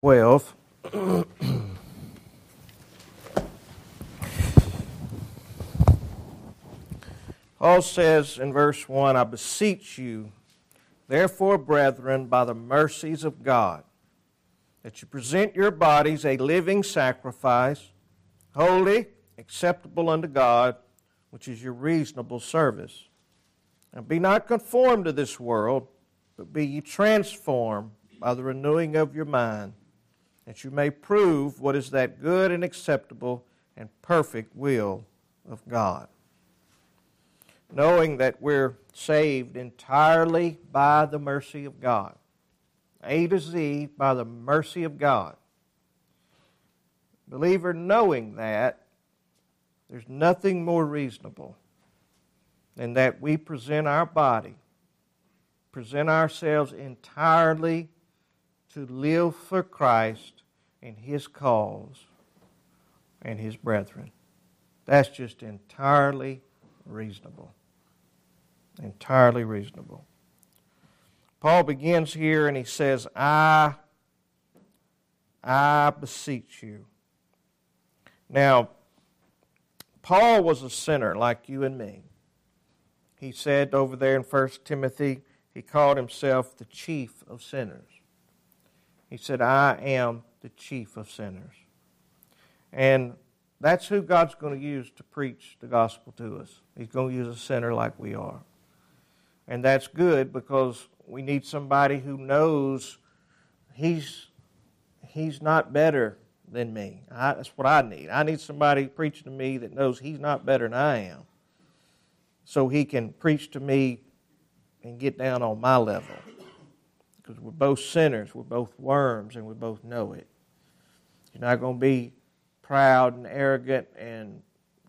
12. Paul says in verse 1, I beseech you, therefore, brethren, by the mercies of God, that you present your bodies a living sacrifice, holy, acceptable unto God, which is your reasonable service. And be not conformed to this world, but be ye transformed by the renewing of your mind, that you may prove what is that good and acceptable and perfect will of God. Knowing that we're saved entirely by the mercy of God. A to Z, by the mercy of God. Believer, knowing that, there's nothing more reasonable than that we present our body, present ourselves entirely to live for Christ and His cause and His brethren. That's just entirely reasonable. Entirely reasonable. Paul begins here and he says, I beseech you. Now, Paul was a sinner like you and me. He said over there in 1 Timothy, he called himself the chief of sinners. He said, I am the chief of sinners. And that's who God's going to use to preach the gospel to us. He's going to use a sinner like we are. And that's good because we need somebody who knows he's not better than me. That's what I need. I need somebody preaching to me that knows he's not better than I am, so he can preach to me and get down on my level. Because we're both sinners, we're both worms, and we both know it. You're not going to be proud and arrogant and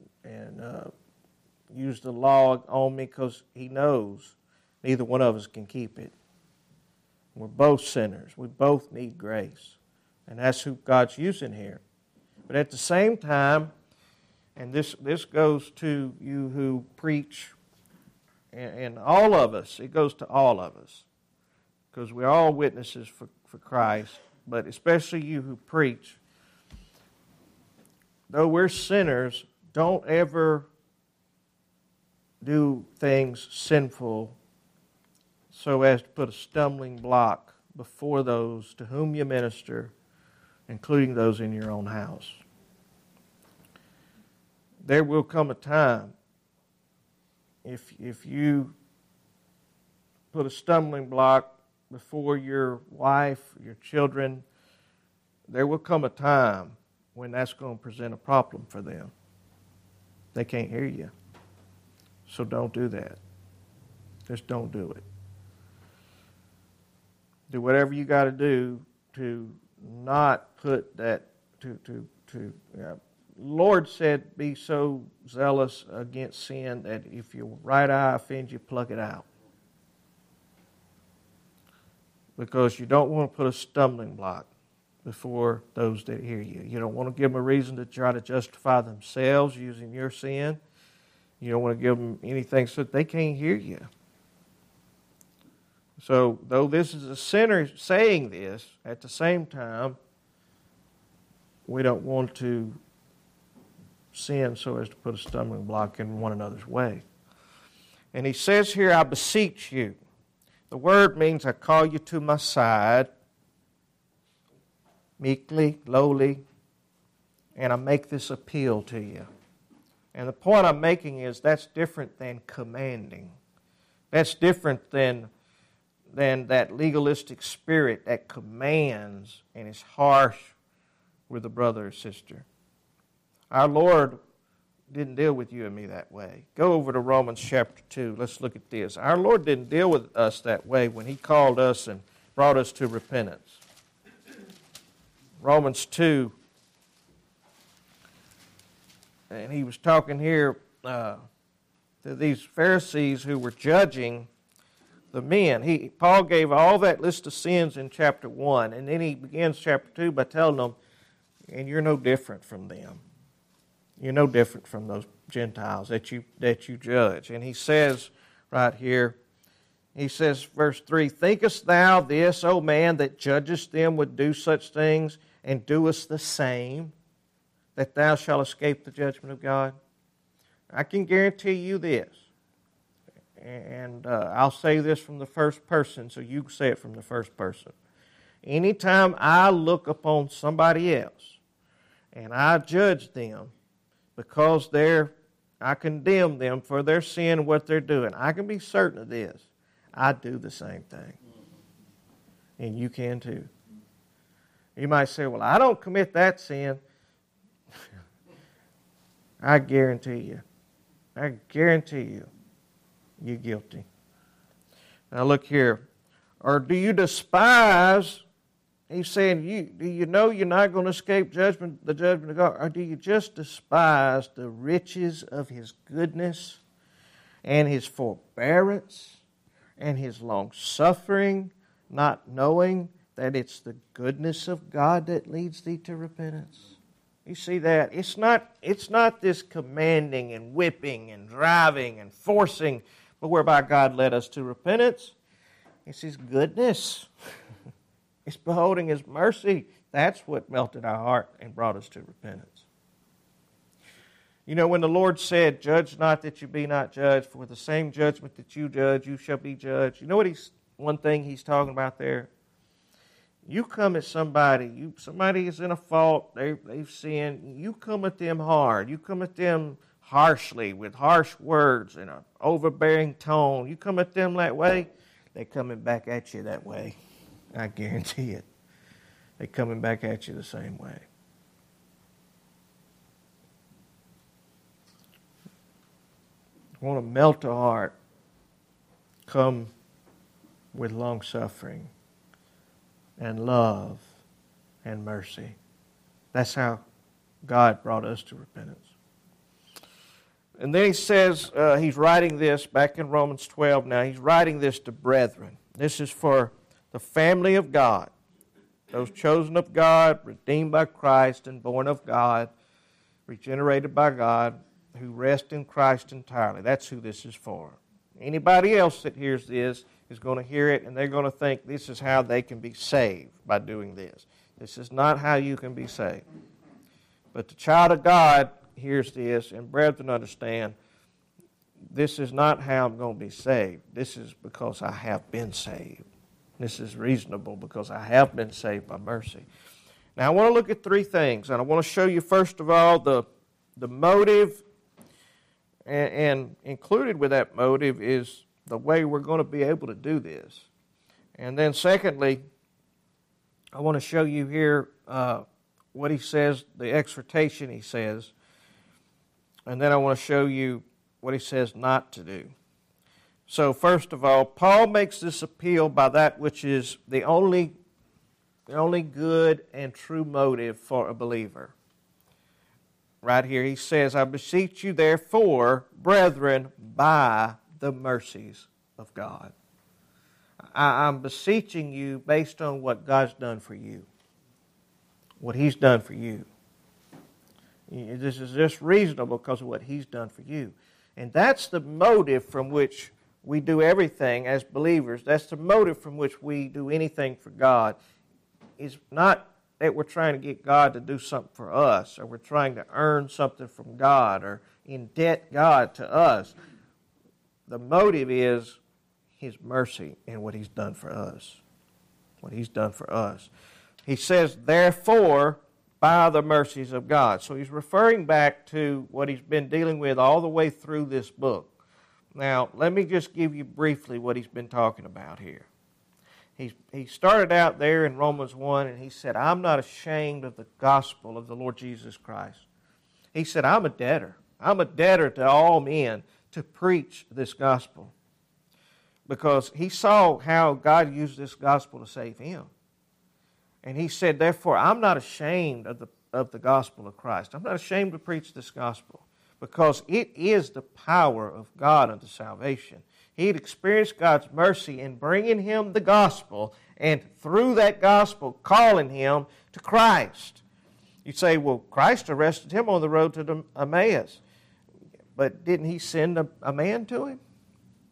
use the law on me because he knows neither one of us can keep it. We're both sinners. We both need grace. And that's who God's using here. But at the same time, and this goes to you who preach, and all of us, it goes to all of us, because we're all witnesses for Christ, but especially you who preach. Though we're sinners, don't ever do things sinful so as to put a stumbling block before those to whom you minister, including those in your own house. There will come a time, if you put a stumbling block before your wife, your children, there will come a time when that's going to present a problem for them. They can't hear you. So don't do that. Just don't do it. Do whatever you got to do to not put that Lord said, be so zealous against sin that if your right eye offends you, pluck it out. Because you don't want to put a stumbling block before those that hear you. You don't want to give them a reason to try to justify themselves using your sin. You don't want to give them anything so that they can't hear you. So, though this is a sinner saying this, at the same time, we don't want to sin so as to put a stumbling block in one another's way. And he says here, I beseech you. The word means I call you to my side, meekly, lowly, and I make this appeal to you. And the point I'm making is that's different than commanding. That's different than that legalistic spirit that commands and is harsh with a brother or sister. Our Lord didn't deal with you and me that way. Go over to Romans chapter 2. Let's look at this. Our Lord didn't deal with us that way when He called us and brought us to repentance. Romans 2. And He was talking here to these Pharisees who were judging the men. Paul gave all that list of sins in chapter 1, and then he begins chapter 2 by telling them, and you're no different from them. You're no different from those Gentiles that you judge. And he says right here He says, verse 3, thinkest thou this, O man, that judgest them would do such things, and doest the same, that thou shalt escape the judgment of God? I can guarantee you this, and I'll say this from the first person, so you say it from the first person. Anytime I look upon somebody else, and I judge them because I condemn them for their sin and what they're doing, I can be certain of this. I do the same thing. And you can too. You might say, well, I don't commit that sin. I guarantee you, you're guilty. Now look here. Or do you despise, he's saying, do you know you're not going to escape the judgment of God? Or do you just despise the riches of His goodness and His forbearance and His long-suffering, not knowing that it's the goodness of God that leads thee to repentance? You see that? It's not this commanding and whipping and driving and forcing, but whereby God led us to repentance. It's His goodness. It's beholding His mercy. That's what melted our heart and brought us to repentance. You know, when the Lord said, judge not that you be not judged, for with the same judgment that you judge, you shall be judged. You know what one thing He's talking about there? You come at somebody is in a fault, they've sinned, you come at them hard, you come at them harshly, with harsh words and an overbearing tone, you come at them that way, they're coming back at you that way. I guarantee it. They're coming back at you the same way. I want to melt a heart, come with long suffering and love and mercy. That's how God brought us to repentance. And then he says, he's writing this back in Romans 12 now, he's writing this to brethren. This is for the family of God, those chosen of God, redeemed by Christ and born of God, regenerated by God, who rest in Christ entirely. That's who this is for. Anybody else that hears this is going to hear it and they're going to think this is how they can be saved by doing this. This is not how you can be saved. But the child of God hears this, and brethren understand, this is not how I'm going to be saved. This is because I have been saved. This is reasonable because I have been saved by mercy. Now I want to look at three things, and I want to show you first of all the motive, and included with that motive is the way we're going to be able to do this. And then secondly, I want to show you here what he says, the exhortation he says, and then I want to show you what he says not to do. So first of all, Paul makes this appeal by that which is the only good and true motive for a believer. Right here he says, I beseech you therefore, brethren, by the mercies of God. I'm beseeching you based on what God's done for you. What He's done for you. This is just reasonable because of what He's done for you. And that's the motive from which we do everything as believers. That's the motive from which we do anything for God. It's not that we're trying to get God to do something for us, or we're trying to earn something from God, or indebt God to us. The motive is His mercy and what He's done for us. What He's done for us. He says, therefore, by the mercies of God. So he's referring back to what he's been dealing with all the way through this book. Now, let me just give you briefly what he's been talking about here. He started out there in Romans 1, and he said, I'm not ashamed of the gospel of the Lord Jesus Christ. He said, I'm a debtor. I'm a debtor to all men to preach this gospel. Because he saw how God used this gospel to save him. And he said, therefore, I'm not ashamed of the gospel of Christ. I'm not ashamed to preach this gospel, because it is the power of God unto salvation. He had experienced God's mercy in bringing him the gospel, and through that gospel, calling him to Christ. You say, well, Christ arrested him on the road to Emmaus. But didn't He send a man to him?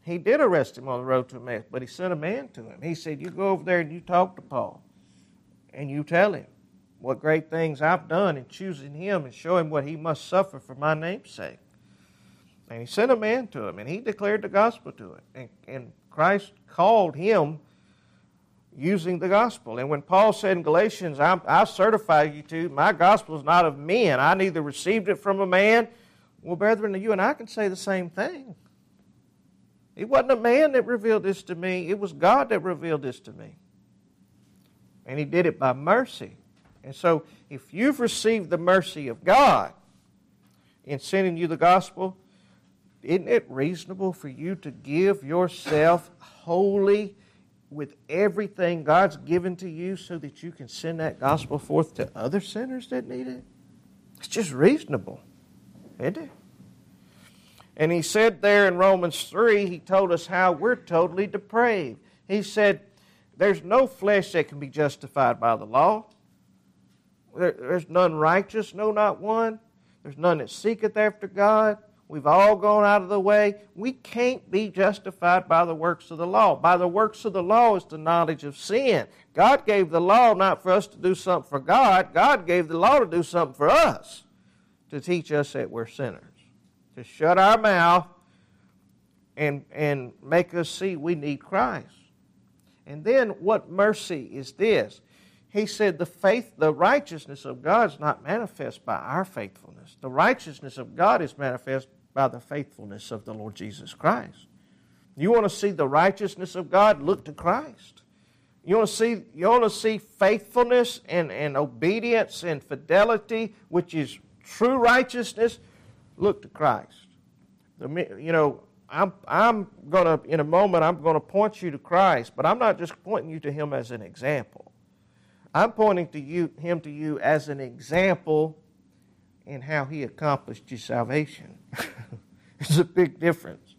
He did arrest him on the road to Emmaus, but he sent a man to him. He said, you go over there and you talk to Paul, and you tell him what great things I've done in choosing him and show him what he must suffer for my name's sake. And he sent a man to him, and he declared the gospel to him. And Christ called him using the gospel. And when Paul said in Galatians, I certify you to, my gospel is not of men. I neither received it from a man. Well, brethren, you and I can say the same thing. It wasn't a man that revealed this to me. It was God that revealed this to me. And he did it by mercy. And so if you've received the mercy of God in sending you the gospel, isn't it reasonable for you to give yourself wholly with everything God's given to you so that you can send that gospel forth to other sinners that need it? It's just reasonable, isn't it? And he said there in Romans 3, he told us how we're totally depraved. He said, there's no flesh that can be justified by the law. There's none righteous, no, not one. There's none that seeketh after God. We've all gone out of the way. We can't be justified by the works of the law. By the works of the law is the knowledge of sin. God gave the law not for us to do something for God. God gave the law to do something for us, to teach us that we're sinners, to shut our mouth and make us see we need Christ. And then what mercy is this? He said the righteousness of God is not manifest by our faithfulness. The righteousness of God is manifest by the faithfulness of the Lord Jesus Christ. You want to see the righteousness of God? Look to Christ. You want to see faithfulness and obedience and fidelity, which is true righteousness? Look to Christ. I'm going to, in a moment, I'm going to point you to Christ, but I'm not just pointing you to Him as an example. I'm pointing to Him to you as an example in how He accomplished your salvation. It's a big difference.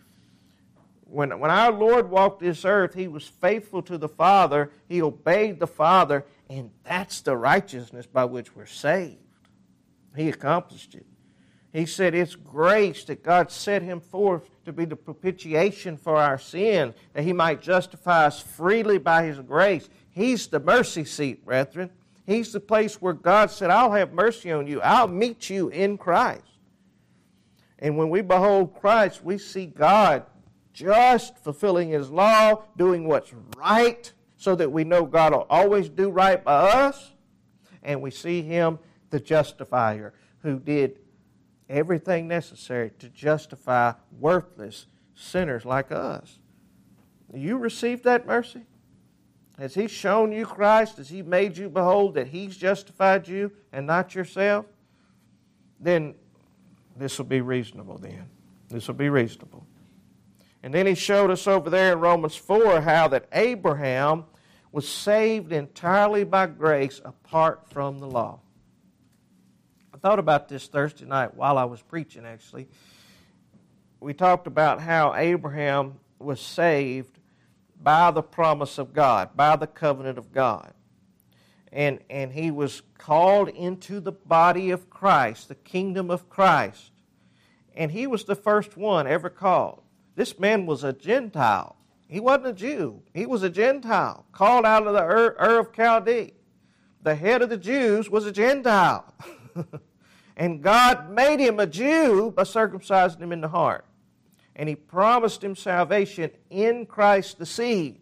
When our Lord walked this earth, He was faithful to the Father. He obeyed the Father, and that's the righteousness by which we're saved. He accomplished it. He said it's grace that God set Him forth to be the propitiation for our sins, that He might justify us freely by His grace. He's the mercy seat, brethren. He's the place where God said, I'll have mercy on you. I'll meet you in Christ. And when we behold Christ, we see God just fulfilling His law, doing what's right, so that we know God will always do right by us. And we see Him, the justifier, who did everything necessary to justify worthless sinners like us. You received that mercy? Has He shown you Christ? Has He made you behold that He's justified you and not yourself? Then this will be reasonable then. This will be reasonable. And then He showed us over there in Romans 4 how that Abraham was saved entirely by grace apart from the law. I thought about this Thursday night while I was preaching, actually. We talked about how Abraham was saved by the promise of God, by the covenant of God. And he was called into the body of Christ, the kingdom of Christ. And he was the first one ever called. This man was a Gentile. He wasn't a Jew. He was a Gentile, called out of the Ur of Chaldee. The head of the Jews was a Gentile. And God made him a Jew by circumcising him in the heart. And He promised him salvation in Christ the seed.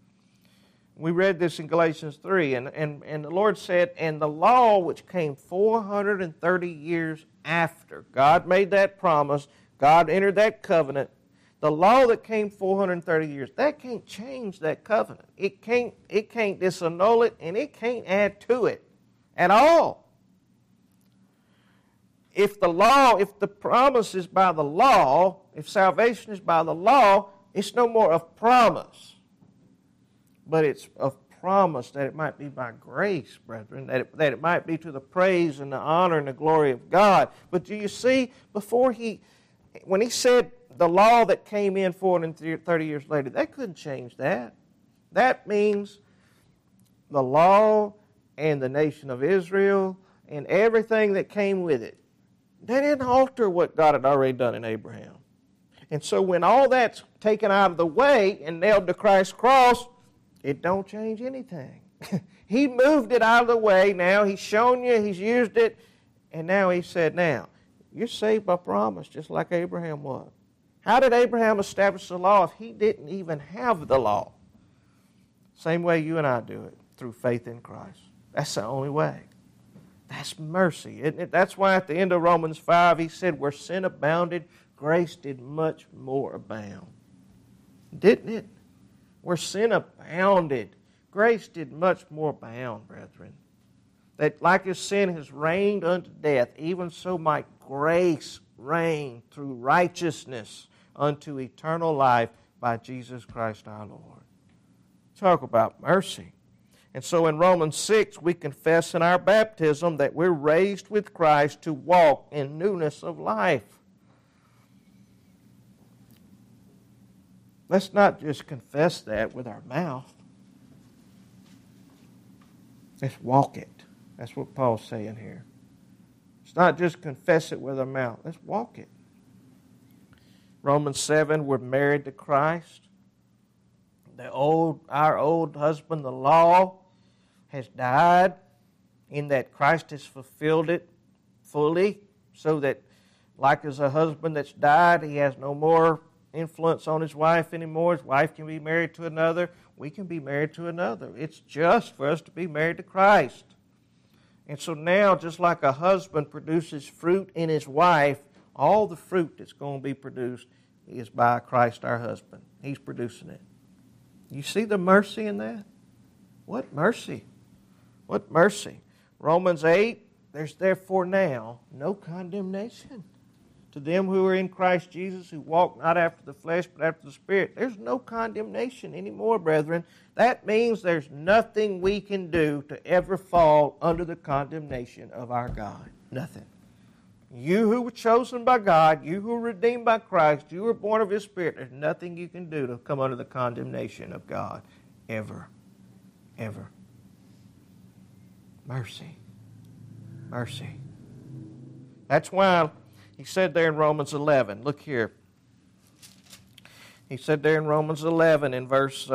We read this in Galatians 3. And the Lord said, and the law which came 430 years after, God made that promise, God entered that covenant. The law that came 430 years, that can't change that covenant. It can't disannul it, and it can't add to it at all. If the promise is by the law, if salvation is by the law, it's no more of promise. But it's of promise that it might be by grace, brethren, that it might be to the praise and the honor and the glory of God. But do you see, when He said the law that came in 430 years later, that couldn't change that. That means the law and the nation of Israel and everything that came with it. That didn't alter what God had already done in Abraham. And so when all that's taken out of the way and nailed to Christ's cross, it don't change anything. He moved it out of the way. Now He's shown you, He's used it, and now He said, now, you're saved by promise, just like Abraham was. How did Abraham establish the law if he didn't even have the law? Same way you and I do it, through faith in Christ. That's the only way. That's mercy, isn't it? That's why at the end of Romans 5, he said, where sin abounded, grace did much more abound. Didn't it? Where sin abounded, grace did much more abound, brethren. That like as sin has reigned unto death, even so might grace reign through righteousness unto eternal life by Jesus Christ our Lord. Talk about mercy. And so in Romans 6, we confess in our baptism that we're raised with Christ to walk in newness of life. Let's not just confess that with our mouth. Let's walk it. That's what Paul's saying here. It's not just confess it with our mouth. Let's walk it. Romans 7, we're married to Christ. Our old husband, the law, has died in that Christ has fulfilled it fully, so that like as a husband that's died, he has no more influence on his wife anymore. His wife can be married to another. We can be married to another. It's just for us to be married to Christ. And so now, just like a husband produces fruit in his wife, all the fruit that's going to be produced is by Christ our husband. He's producing it. You see the mercy in that? What mercy? What mercy? Romans 8, there's therefore now no condemnation to them who are in Christ Jesus, who walk not after the flesh but after the Spirit. There's no condemnation anymore, brethren. That means there's nothing we can do to ever fall under the condemnation of our God. Nothing. You who were chosen by God, you who were redeemed by Christ, you were born of His Spirit, there's nothing you can do to come under the condemnation of God. Ever. Ever. Mercy. Mercy. That's why he said there in Romans 11, look here. He said there in Romans 11 in verse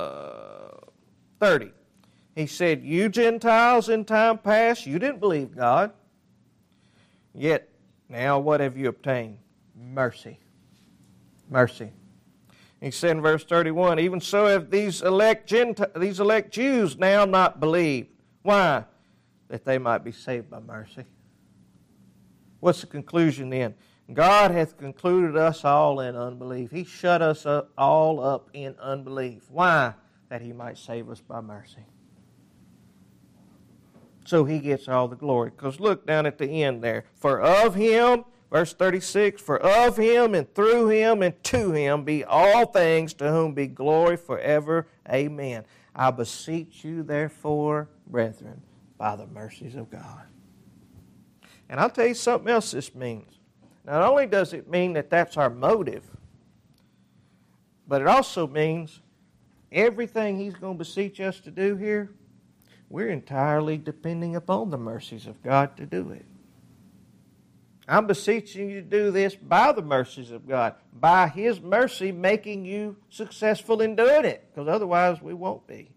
30, he said, you Gentiles in time past, you didn't believe God. Yet, now what have you obtained? Mercy. Mercy. He said in verse 31, even so have these elect Jews now not believed. Why? That they might be saved by mercy. What's the conclusion then? God hath concluded us all in unbelief. He shut us all up in unbelief. Why? That He might save us by mercy. So He gets all the glory. Because look down at the end there. For of Him, verse 36, for of Him and through Him and to Him be all things, to whom be glory forever. Amen. I beseech you therefore, brethren, by the mercies of God. And I'll tell you something else this means. Not only does it mean that that's our motive, but it also means everything He's going to beseech us to do here, we're entirely depending upon the mercies of God to do it. I'm beseeching you to do this by the mercies of God, by His mercy making you successful in doing it, because otherwise we won't be.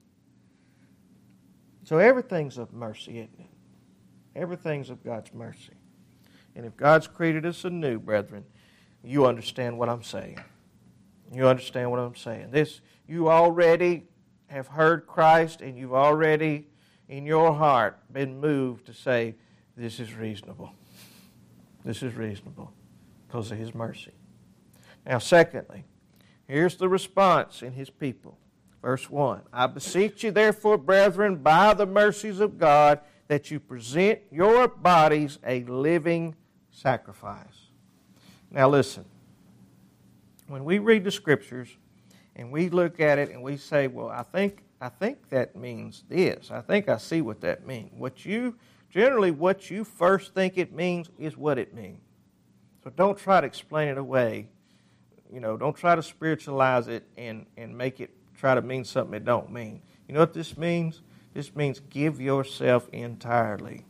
So everything's of mercy, isn't it? Everything's of God's mercy. And if God's created us anew, brethren, you understand what I'm saying. You understand what I'm saying. You already have heard Christ, and you've already, in your heart, been moved to say, this is reasonable. This is reasonable because of His mercy. Now, secondly, here's the response in His people. Verse 1, I beseech you therefore, brethren, by the mercies of God, that you present your bodies a living sacrifice. Now listen, when we read the Scriptures and we look at it and we say, well, I think that means this. I think I see what that means. What you first think it means is what it means. So don't try to explain it away. Don't try to spiritualize it and make it try to mean something it don't mean. You know what this means? This means give yourself entirely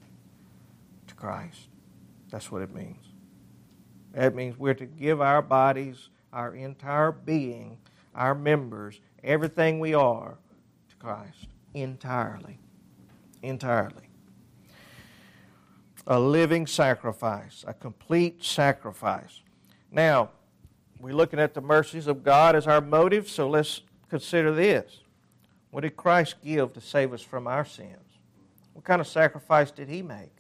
to Christ. That's what it means. That means we're to give our bodies, our entire being, our members, everything we are to Christ. Entirely. Entirely. A living sacrifice, a complete sacrifice. Now, we're looking at the mercies of God as our motive, so let's consider this. What did Christ give to save us from our sins? What kind of sacrifice did He make?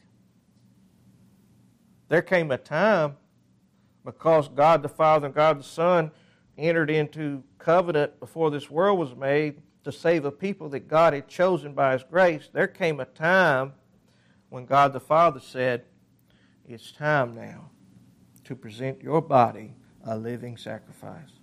There came a time, because God the Father and God the Son entered into covenant before this world was made to save a people that God had chosen by His grace, there came a time when God the Father said, it's time now to present your body a living sacrifice.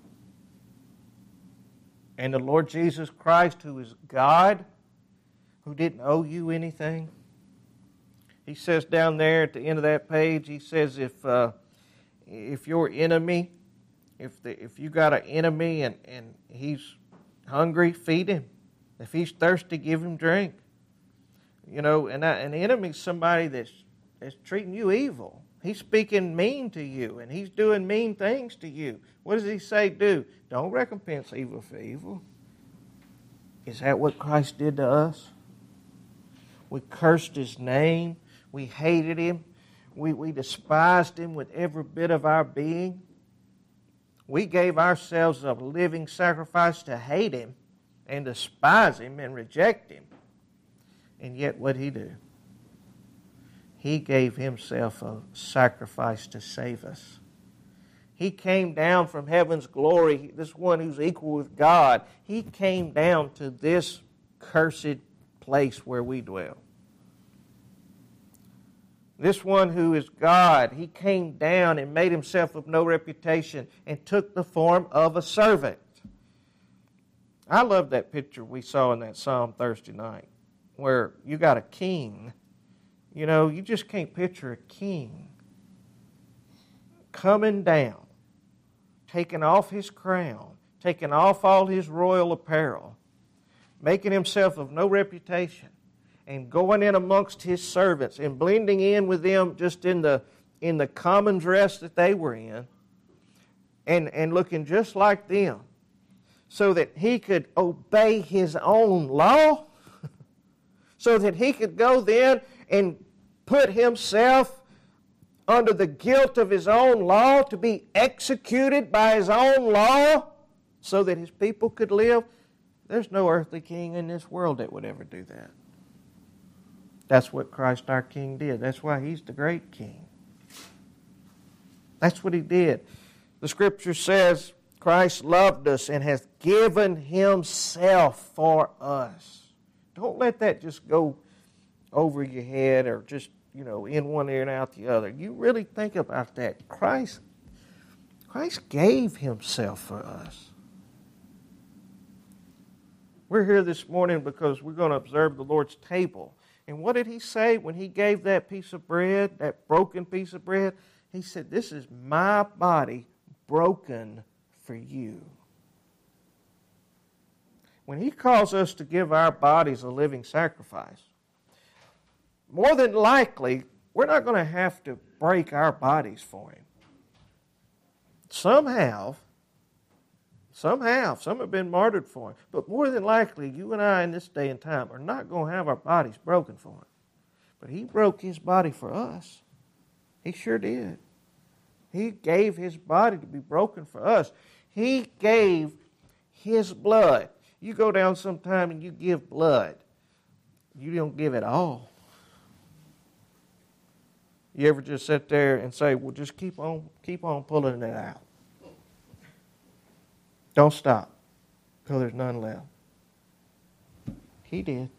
And the Lord Jesus Christ, who is God, who didn't owe you anything, He says down there at the end of that page, He says if your enemy, if you got an enemy and he's hungry, feed him. If he's thirsty, give him drink. You know, and an enemy is somebody that's treating you evil. He's speaking mean to you, and he's doing mean things to you. What does He say do? Don't recompense evil for evil. Is that what Christ did to us? We cursed His name. We hated Him. We despised Him with every bit of our being. We gave ourselves a living sacrifice to hate Him and despise Him and reject Him. And yet what did He do? He gave Himself a sacrifice to save us. He came down from heaven's glory, this one who's equal with God. He came down to this cursed place where we dwell. This one who is God, He came down and made Himself of no reputation and took the form of a servant. I love that picture we saw in that Psalm Thursday night, where you got a king. You know, you just can't picture a king coming down, taking off his crown, taking off all his royal apparel, making Himself of no reputation, and going in amongst His servants and blending in with them just in the common dress that they were in, and looking just like them, so that He could obey His own law, so that He could go then and put Himself under the guilt of His own law, to be executed by His own law, so that His people could live. There's no earthly king in this world that would ever do that. That's what Christ our King did. That's why He's the great King. That's what He did. The Scripture says Christ loved us and hath given Himself for us. Don't let that just go over your head or just, in one ear and out the other. You really think about that. Christ gave Himself for us. We're here this morning because we're going to observe the Lord's table. And what did He say when He gave that piece of bread, that broken piece of bread? He said, this is my body broken for you. When He calls us to give our bodies a living sacrifice, more than likely, we're not going to have to break our bodies for Him. Some have. Some have been martyred for Him. But more than likely, you and I in this day and time are not going to have our bodies broken for Him. But He broke His body for us. He sure did. He gave His body to be broken for us. He gave His blood. You go down sometime and you give blood. You don't give it all. You ever just sit there and say, well, just keep on pulling it out. Don't stop, because there's none left. He did.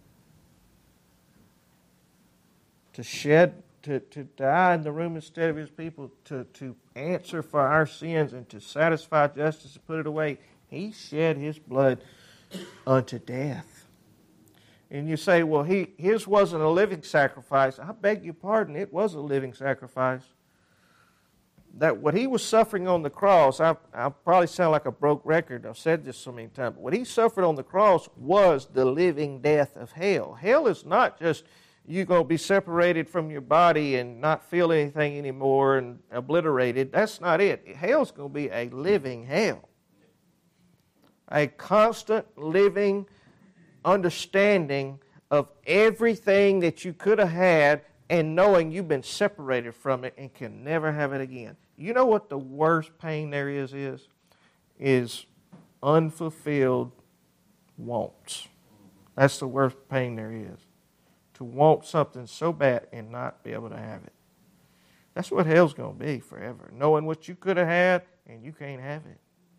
To die in the room instead of His people, to answer for our sins and to satisfy justice and put it away, He shed His blood unto death. And you say, well, His wasn't a living sacrifice. I beg your pardon, it was a living sacrifice. That what He was suffering on the cross, I probably sound like a broke record. I've said this so many times. But what He suffered on the cross was the living death of hell. Hell is not just you're going to be separated from your body and not feel anything anymore and obliterated. That's not it. Hell's going to be a living hell. A constant living understanding of everything that you could have had and knowing you've been separated from it and can never have it again. You know what the worst pain there is? Is unfulfilled wants. That's the worst pain there is. To want something so bad and not be able to have it. That's what hell's going to be forever. Knowing what you could have had and you can't have it.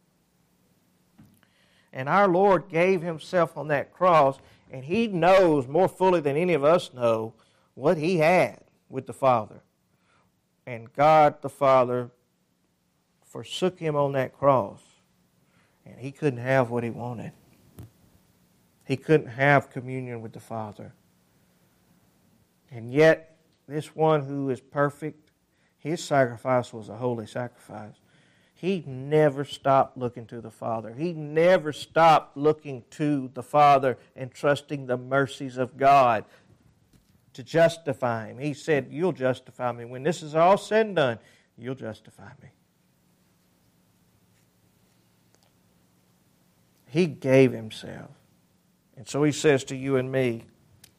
And our Lord gave Himself on that cross, and He knows more fully than any of us know what He had with the Father. And God the Father forsook Him on that cross, and He couldn't have what He wanted. He couldn't have communion with the Father. And yet, this one who is perfect, His sacrifice was a holy sacrifice. He never stopped looking to the Father. He never stopped looking to the Father and trusting the mercies of God to justify Him. He said, you'll justify me. When this is all said and done, you'll justify me. He gave Himself. And so He says to you and me,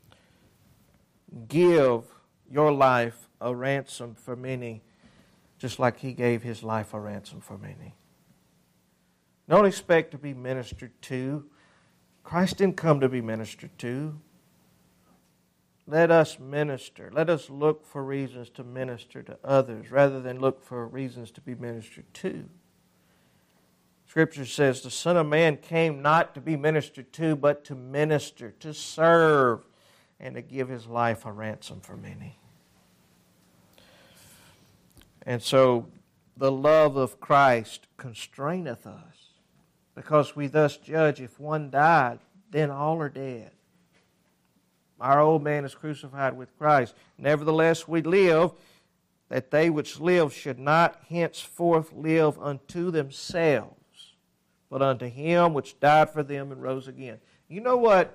give your life a ransom for many, just like He gave His life a ransom for many. Don't expect to be ministered to. Christ didn't come to be ministered to. Let us minister. Let us look for reasons to minister to others rather than look for reasons to be ministered to. Scripture says the Son of Man came not to be ministered to, but to minister, to serve, and to give His life a ransom for many. And so the love of Christ constraineth us, because we thus judge if one died, then all are dead. Our old man is crucified with Christ. Nevertheless we live, that they which live should not henceforth live unto themselves, but unto Him which died for them and rose again. You know what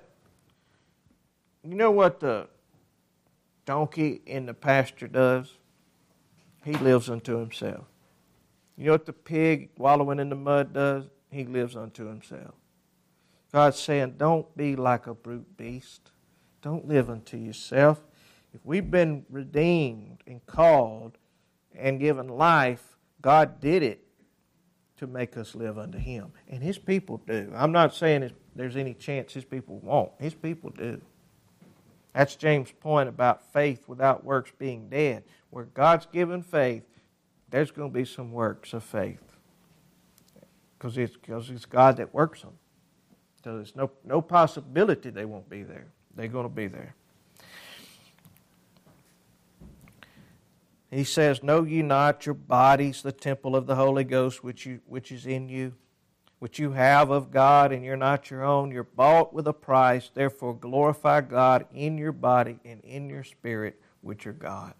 the donkey in the pasture does? He lives unto himself. You know what the pig wallowing in the mud does? He lives unto himself. God's saying, don't be like a brute beast. Don't live unto yourself. If we've been redeemed and called and given life, God did it to make us live unto Him. And His people do. I'm not saying there's any chance His people won't. His people do. That's James' point about faith without works being dead. Where God's given faith, there's going to be some works of faith. Because it's God that works them. So there's no possibility they won't be there. They're going to be there. He says, know ye not your bodies the temple of the Holy Ghost which is in you, which you have of God, and you're not your own. You're bought with a price. Therefore glorify God in your body and in your spirit, which are God's.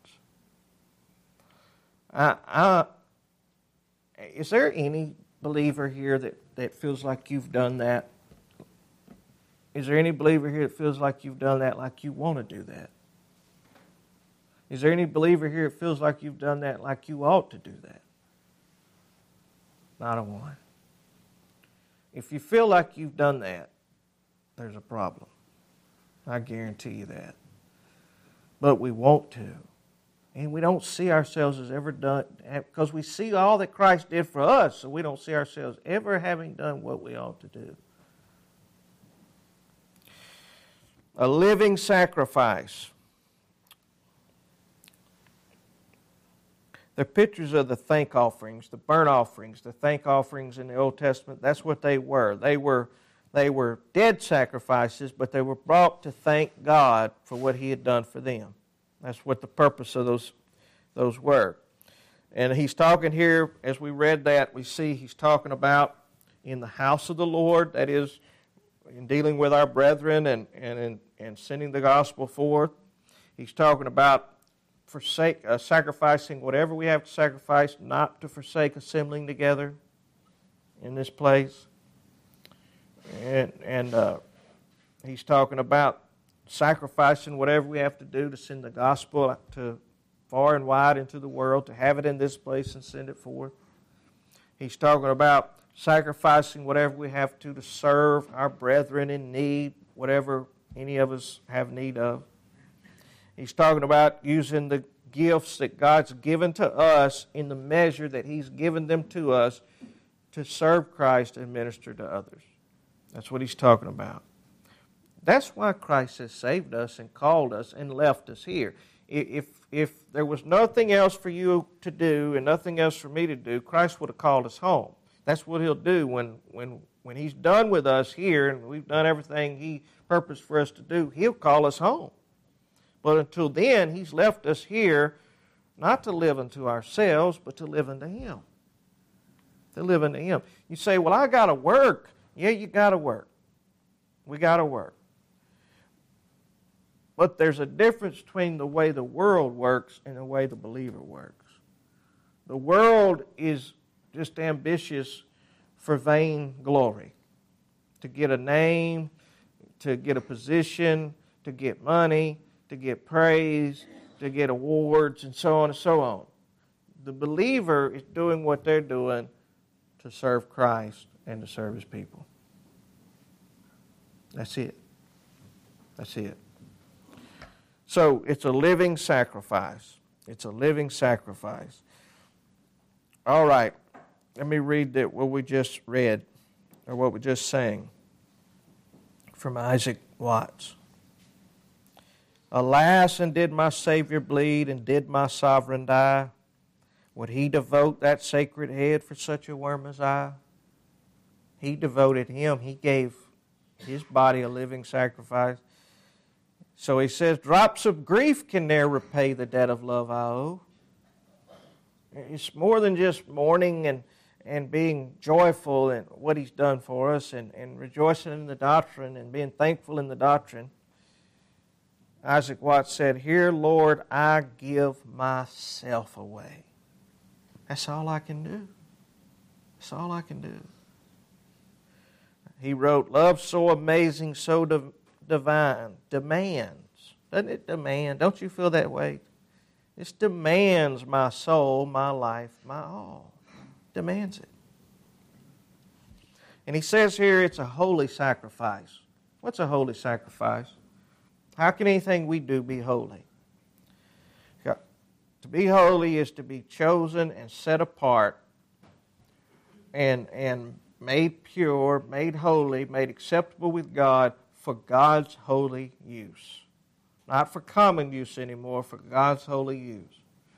Is there any believer here that feels like you've done that? Is there any believer here that feels like you've done that, like you want to do that? Is there any believer here that feels like you've done that, like you ought to do that? Not a one. If you feel like you've done that, there's a problem. I guarantee you that. But we want to. And we don't see ourselves as ever done, because we see all that Christ did for us, so we don't see ourselves ever having done what we ought to do. A living sacrifice. They're pictures of the thank offerings, the burnt offerings, the thank offerings in the Old Testament. That's what they were. They were dead sacrifices, but they were brought to thank God for what He had done for them. That's what the purpose of those were. And he's talking here, as we read that, we see he's talking about in the house of the Lord, that is, in dealing with our brethren and sending the gospel forth. He's talking about sacrificing whatever we have to sacrifice, not to forsake assembling together in this place. And he's talking about sacrificing whatever we have to do to send the gospel to far and wide into the world, to have it in this place and send it forth. He's talking about sacrificing whatever we have to serve our brethren in need, whatever any of us have need of. He's talking about using the gifts that God's given to us in the measure that He's given them to us to serve Christ and minister to others. That's what He's talking about. That's why Christ has saved us and called us and left us here. If there was nothing else for you to do and nothing else for me to do, Christ would have called us home. That's what He'll do when He's done with us here and we've done everything He purposed for us to do. He'll call us home. But until then, He's left us here not to live unto ourselves, but to live unto Him. To live unto Him. You say, well, I got to work. Yeah, you got to work. We got to work. But there's a difference between the way the world works and the way the believer works. The world is just ambitious for vain glory. To get a name, to get a position, to get money, to get praise, to get awards, and so on and so on. The believer is doing what they're doing to serve Christ and to serve His people. That's it. That's it. So it's a living sacrifice. It's a living sacrifice. All right. Let me read what we just read, or what we just sang from Isaac Watts. Alas, and did my Savior bleed, and did my Sovereign die? Would He devote that sacred head for such a worm as I? He devoted Him. He gave His body a living sacrifice. So he says, drops of grief can ne'er repay the debt of love I owe. It's more than just mourning and being joyful in what He's done for us and rejoicing in the doctrine and being thankful in the doctrine. Isaac Watts said, here, Lord, I give myself away. That's all I can do. That's all I can do. He wrote, love so amazing, so divine, demands. Doesn't it demand? Don't you feel that way? It demands my soul, my life, my all. Demands it. And he says here it's a holy sacrifice. What's a holy sacrifice? How can anything we do be holy? To be holy is to be chosen and set apart and made pure, made holy, made acceptable with God for God's holy use. Not for common use anymore, for God's holy use.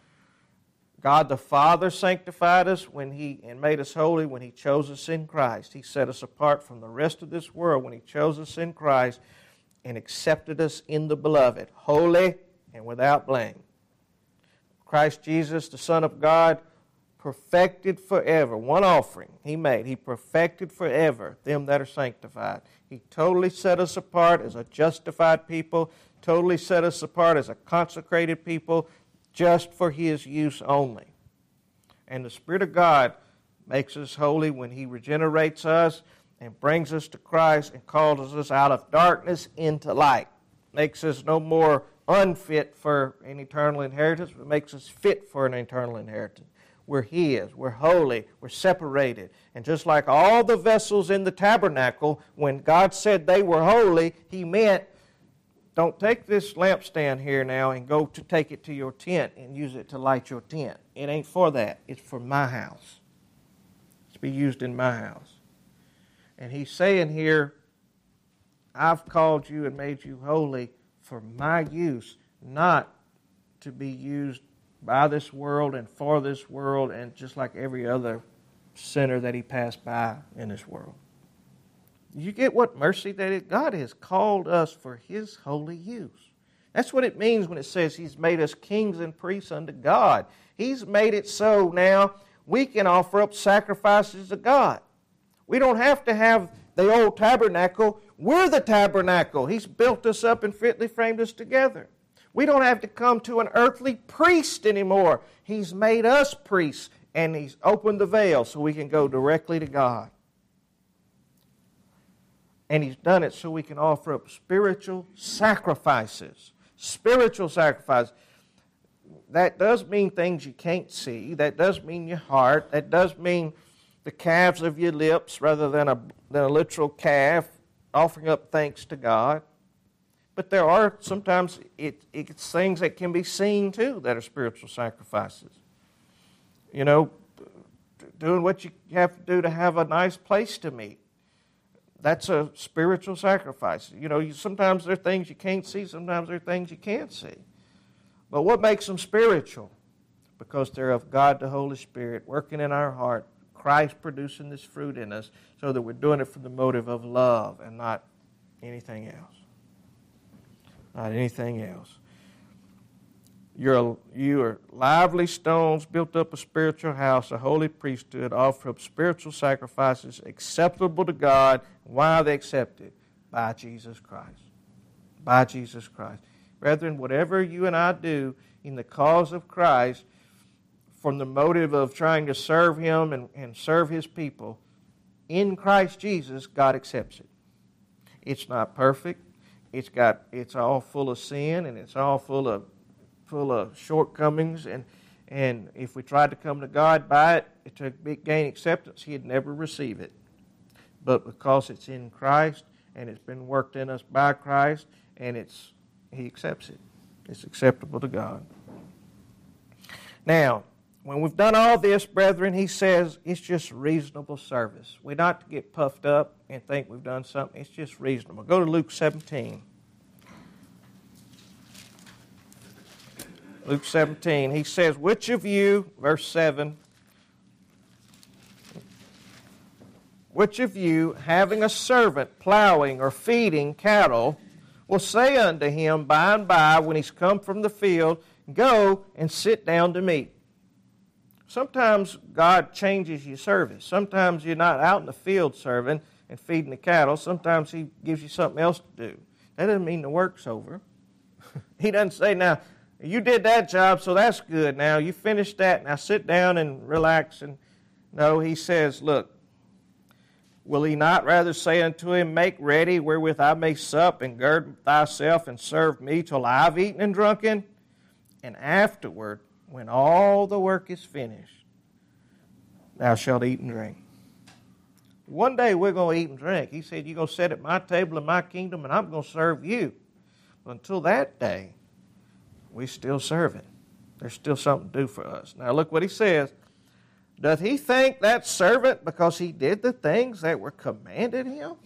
God the Father sanctified us and made us holy when He chose us in Christ. He set us apart from the rest of this world when He chose us in Christ and accepted us in the Beloved, holy and without blame. Christ Jesus, the Son of God, perfected forever. One offering He made. He perfected forever them that are sanctified. He totally set us apart as a justified people, totally set us apart as a consecrated people, just for His use only. And the Spirit of God makes us holy when He regenerates us and brings us to Christ and calls us out of darkness into light. Makes us no more unfit for an eternal inheritance, but makes us fit for an eternal inheritance. We're His. We're holy. We're separated. And just like all the vessels in the tabernacle, when God said they were holy, He meant, don't take this lampstand here now and go to take it to your tent and use it to light your tent. It ain't for that. It's for my house. It's to be used in my house. And He's saying here, I've called you and made you holy for my use, not to be used by this world and for this world and just like every other sinner that He passed by in this world. You get what mercy that is? God has called us for His holy use. That's what it means when it says He's made us kings and priests unto God. He's made it so now we can offer up sacrifices to God. We don't have to have the old tabernacle. We're the tabernacle. He's built us up and fitly framed us together. We don't have to come to an earthly priest anymore. He's made us priests, and He's opened the veil so we can go directly to God. And He's done it so we can offer up spiritual sacrifices. Spiritual sacrifices. That does mean things you can't see. That does mean your heart. That does mean the calves of your lips rather than a literal calf offering up thanks to God. But there are sometimes it's things that can be seen too that are spiritual sacrifices. You know, doing what you have to do to have a nice place to meet. That's a spiritual sacrifice. You know, sometimes there are things you can't see, sometimes there are things you can't see. But what makes them spiritual? Because they're of God the Holy Spirit working in our heart, Christ producing this fruit in us, so that we're doing it from the motive of love and not anything else. Not anything else. You are lively stones built up a spiritual house, a holy priesthood, offer up spiritual sacrifices acceptable to God. Why are they accepted? By Jesus Christ. By Jesus Christ. Brethren, whatever you and I do in the cause of Christ, from the motive of trying to serve Him and serve His people, in Christ Jesus, God accepts it. It's not perfect. It's all full of sin, and it's all full of shortcomings, and if we tried to come to God by it to gain acceptance, He'd never receive it. But because it's in Christ and it's been worked in us by Christ, and He accepts it. It's acceptable to God. Now, when we've done all this, brethren, He says it's just reasonable service. We're not to get puffed up and think we've done something. It's just reasonable. Go to Luke 17. Luke 17, He says, which of you, verse 7, which of you, having a servant plowing or feeding cattle, will say unto him by and by when he's come from the field, go and sit down to meat? Sometimes God changes your service. Sometimes you're not out in the field serving and feeding the cattle. Sometimes He gives you something else to do. That doesn't mean the work's over. He doesn't say, now, you did that job, so that's good. Now, you finished that. Now, sit down and relax. And no, He says, look, will He not rather say unto him, make ready wherewith I may sup, and gird thyself and serve me till I've eaten and drunken? And afterward, when all the work is finished, thou shalt eat and drink. One day we're going to eat and drink. He said, you're going to sit at my table in my kingdom, and I'm going to serve you. But until that day, we still serve it. There's still something to do for us. Now look what He says. Doth he thank that servant because he did the things that were commanded him?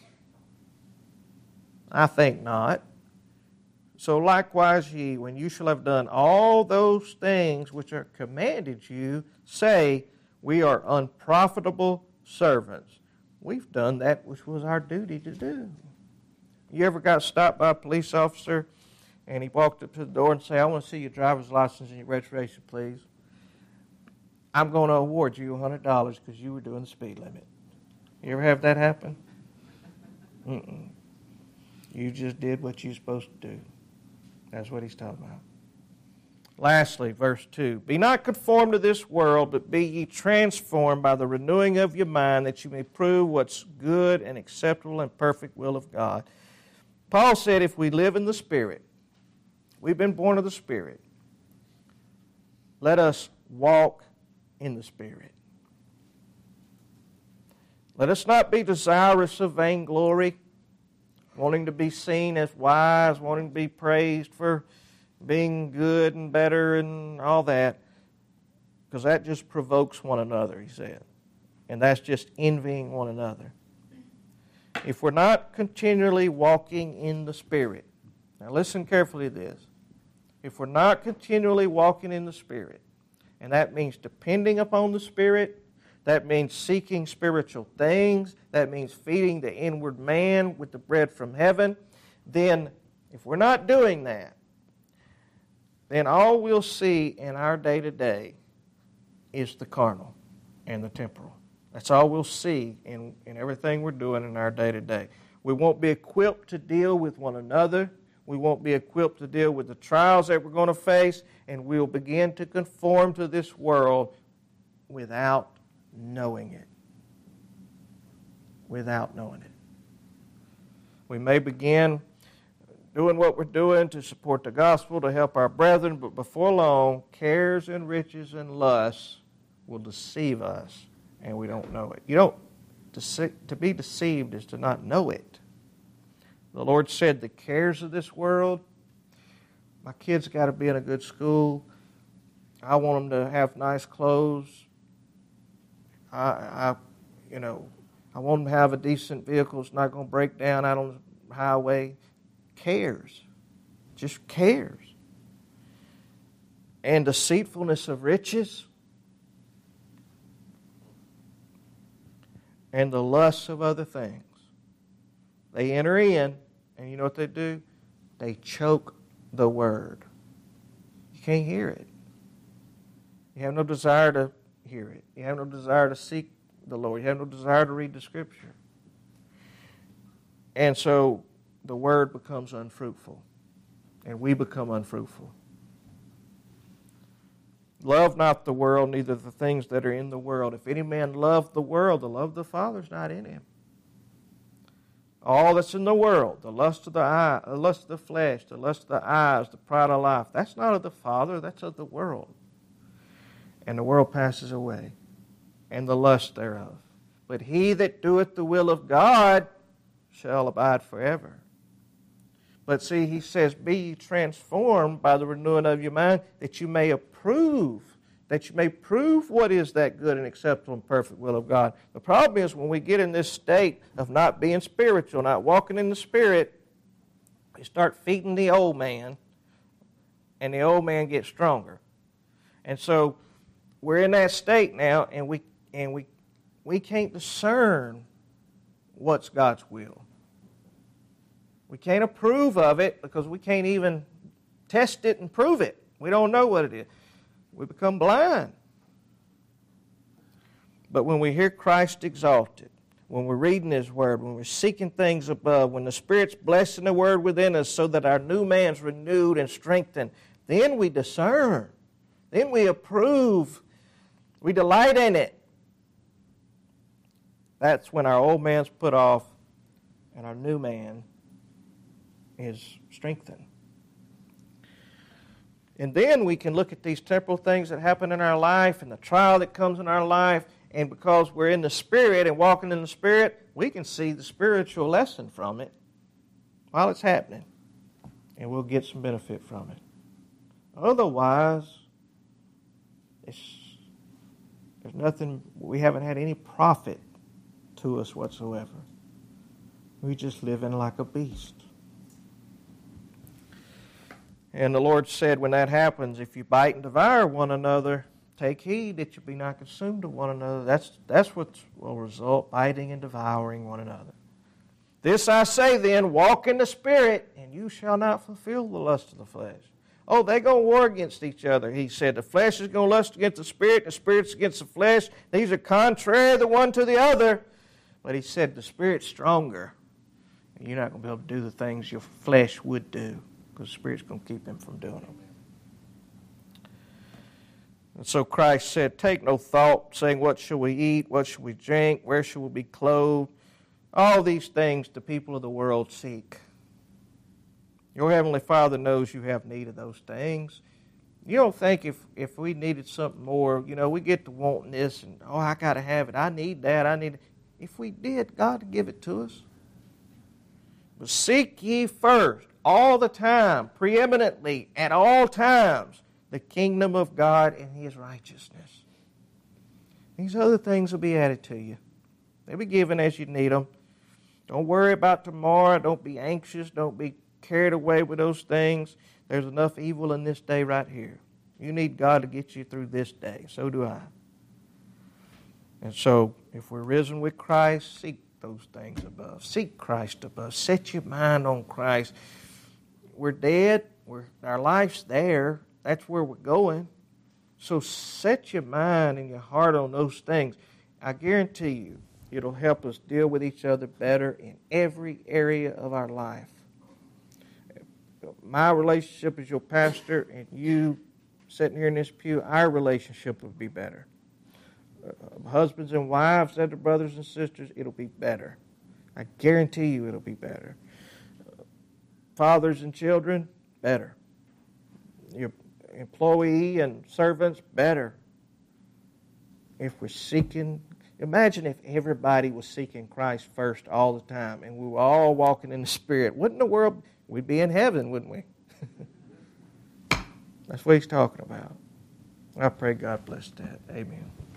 I think not. So likewise ye, when you shall have done all those things which are commanded you, say, we are unprofitable servants. We've done that which was our duty to do. You ever got stopped by a police officer and he walked up to the door and said, I want to see your driver's license and your registration, please. I'm going to award you $100 because you were doing the speed limit. You ever have that happen? You just did what you're supposed to do. That's what He's talking about. Lastly, verse 2. Be not conformed to this world, but be ye transformed by the renewing of your mind, that you may prove what's good and acceptable and perfect will of God. Paul said if we live in the Spirit, we've been born of the Spirit, let us walk in the Spirit. Let us not be desirous of vainglory, wanting to be seen as wise, wanting to be praised for being good and better and all that, because that just provokes one another, he said. And that's just envying one another. If we're not continually walking in the Spirit, now listen carefully to this. If we're not continually walking in the Spirit, and that means depending upon the Spirit, that means seeking spiritual things, that means feeding the inward man with the bread from heaven, then if we're not doing that, then all we'll see in our day-to-day is the carnal and the temporal. That's all we'll see in everything we're doing in our day-to-day. We won't be equipped to deal with one another. We won't be equipped to deal with the trials that we're going to face, and we'll begin to conform to this world without knowing it. Without knowing it. We may begin doing what we're doing to support the gospel, to help our brethren, but before long, cares and riches and lusts will deceive us, and we don't know it. To be deceived is to not know it. The Lord said, the cares of this world, my kids got to be in a good school. I want them to have nice clothes. I want them to have a decent vehicle. It's not going to break down out on the highway. Cares. Just cares. And deceitfulness of riches. And the lusts of other things. They enter in, and you know what they do? They choke the word. You can't hear it. You have no desire to hear it. You have no desire to seek the Lord. You have no desire to read the Scripture. And so the word becomes unfruitful, and we become unfruitful. Love not the world, neither the things that are in the world. If any man love the world, the love of the Father is not in him. All that's in the world, the lust of the eye, the lust of the flesh, the lust of the eyes, the pride of life, that's not of the Father, that's of the world. And the world passes away, and the lust thereof. But he that doeth the will of God shall abide forever. But see, he says, be ye transformed by the renewing of your mind, that you may prove what is that good and acceptable and perfect will of God. The problem is when we get in this state of not being spiritual, not walking in the Spirit, we start feeding the old man, and the old man gets stronger. And so we're in that state now, and we can't discern what's God's will. We can't approve of it because we can't even test it and prove it. We don't know what it is. We become blind. But when we hear Christ exalted, when we're reading His Word, when we're seeking things above, when the Spirit's blessing the Word within us so that our new man's renewed and strengthened, then we discern. Then we approve. We delight in it. That's when our old man's put off and our new man is strengthened. And then we can look at these temporal things that happen in our life and the trial that comes in our life, and because we're in the Spirit and walking in the Spirit, we can see the spiritual lesson from it while it's happening, and we'll get some benefit from it. Otherwise, there's nothing, we haven't had any profit to us whatsoever. We just live in like a beast. And the Lord said, when that happens, if you bite and devour one another, take heed that you be not consumed of one another. That's what will result, biting and devouring one another. This I say then, walk in the Spirit, and you shall not fulfill the lust of the flesh. Oh, they're going to war against each other. He said the flesh is going to lust against the Spirit's against the flesh. These are contrary the one to the other. But he said the Spirit's stronger. And you're not going to be able to do the things your flesh would do, because the Spirit's going to keep him from doing them. And so Christ said, take no thought, saying, what shall we eat? What shall we drink? Where shall we be clothed? All these things the people of the world seek. Your Heavenly Father knows you have need of those things. You don't think if we needed something more, we get to wanting this, and, I got to have it. I need that. I need it. If we did, God would give it to us. But seek ye first, all the time, preeminently, at all times, the kingdom of God and His righteousness. These other things will be added to you. They'll be given as you need them. Don't worry about tomorrow. Don't be anxious. Don't be carried away with those things. There's enough evil in this day right here. You need God to get you through this day. So do I. And so, if we're risen with Christ, seek those things above. Seek Christ above. Set your mind on Christ. We're dead. Our life's there. That's where we're going. So set your mind and your heart on those things. I guarantee you, it'll help us deal with each other better in every area of our life. My relationship as your pastor and you sitting here in this pew, our relationship will be better. Husbands and wives, other brothers and sisters, it'll be better. I guarantee you it'll be better. fathers and children, better. Your employee and servants, better. If we're seeking, imagine if everybody was seeking Christ first all the time and we were all walking in the Spirit. Wouldn't the world, we'd be in heaven, wouldn't we? That's what he's talking about. I pray God bless that. Amen.